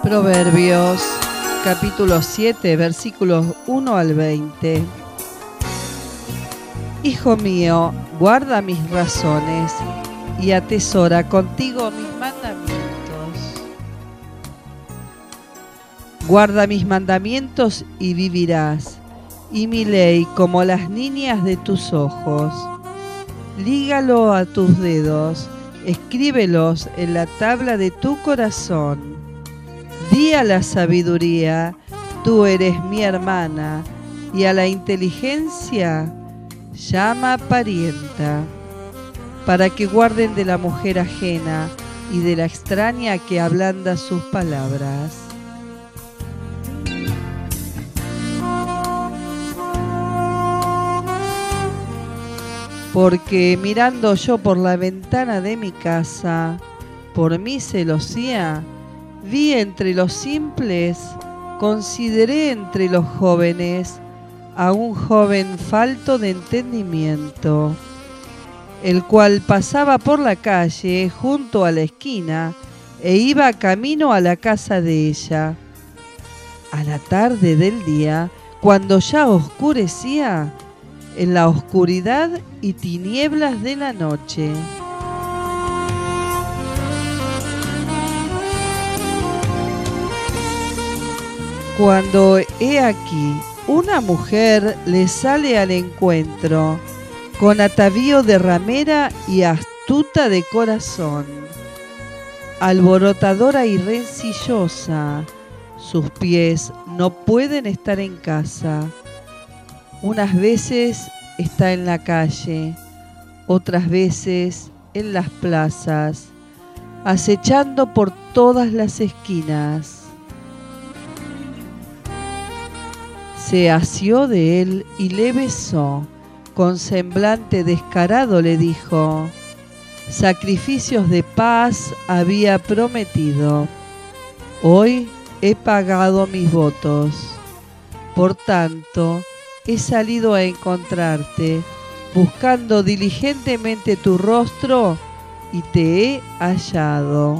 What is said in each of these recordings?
Proverbios, capítulo 7, versículos 1 al 20. Hijo mío, guarda mis razones y atesora contigo mis mandamientos. Guarda mis mandamientos y vivirás, y mi ley como las niñas de tus ojos. Lígalo a tus dedos, escríbelos en la tabla de tu corazón. Di a la sabiduría, tú eres mi hermana, y a la inteligencia, llama parienta, para que guarden de la mujer ajena y de la extraña que ablanda sus palabras. Porque mirando yo por la ventana de mi casa, por mi celosía, vi entre los simples, consideré entre los jóvenes a un joven falto de entendimiento, el cual pasaba por la calle junto a la esquina e iba camino a la casa de ella. A la tarde del día, cuando ya oscurecía, en la oscuridad y tinieblas de la noche, cuando he aquí una mujer le sale al encuentro, con atavío de ramera y astuta de corazón, alborotadora y rencillosa, sus pies no pueden estar en casa. Unas veces está en la calle, otras veces en las plazas, acechando por todas las esquinas. Se asió de él y le besó, con semblante descarado le dijo: sacrificios de paz había prometido, hoy he pagado mis votos. Por tanto, he salido a encontrarte, buscando diligentemente tu rostro, y te he hallado.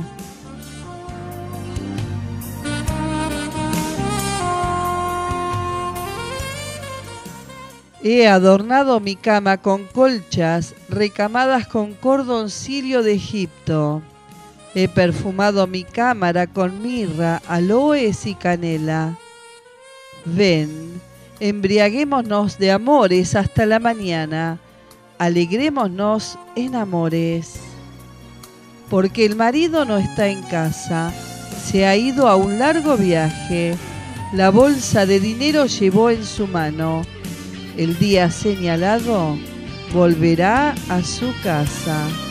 He adornado mi cama con colchas recamadas con cordoncillo de Egipto. He perfumado mi cámara con mirra, aloes y canela. Ven, embriaguémonos de amores hasta la mañana, alegrémonos en amores. Porque el marido no está en casa, se ha ido a un largo viaje, la bolsa de dinero llevó en su mano. El día señalado volverá a su casa.